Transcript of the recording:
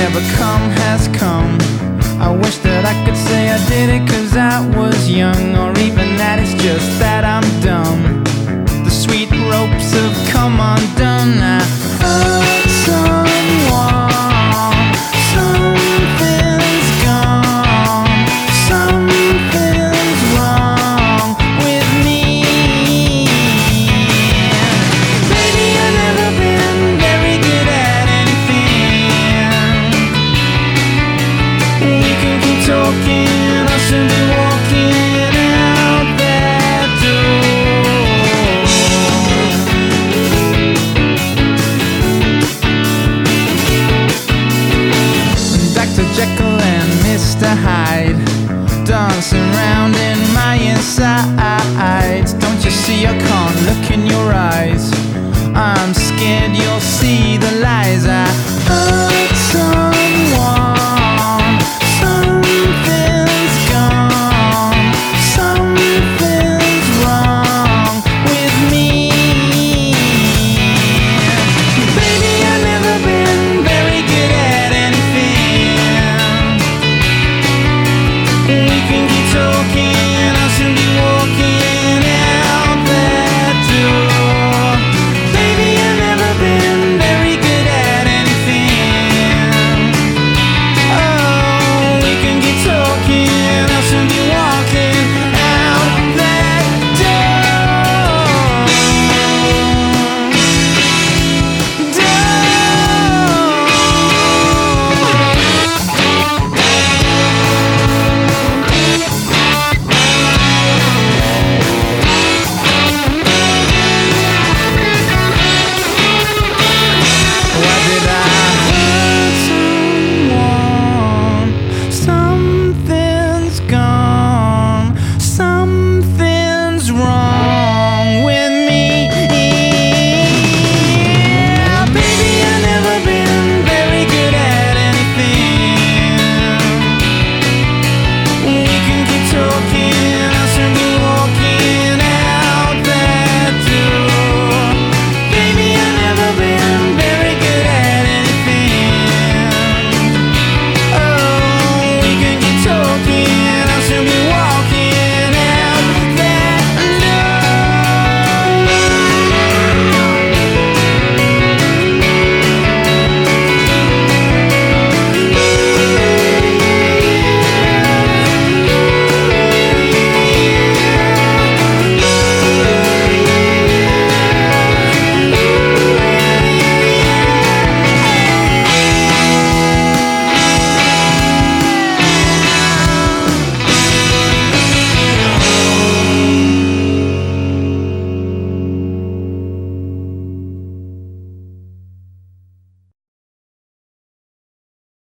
never come has come. I wish that I could say I did it 'cause I was young, or even that it's just that I'm dumb. The sweet ropes have come undone. I hurt someone, something's gone, something's wrong with me. Baby, I've never been very good at anything. We can keep talking, I'll soon be walking out that door. Dr. Jekyll and Mr. Hyde dancing round in my insides. Don't you see I can't look in your eyes? I'm scared you'll see the lies I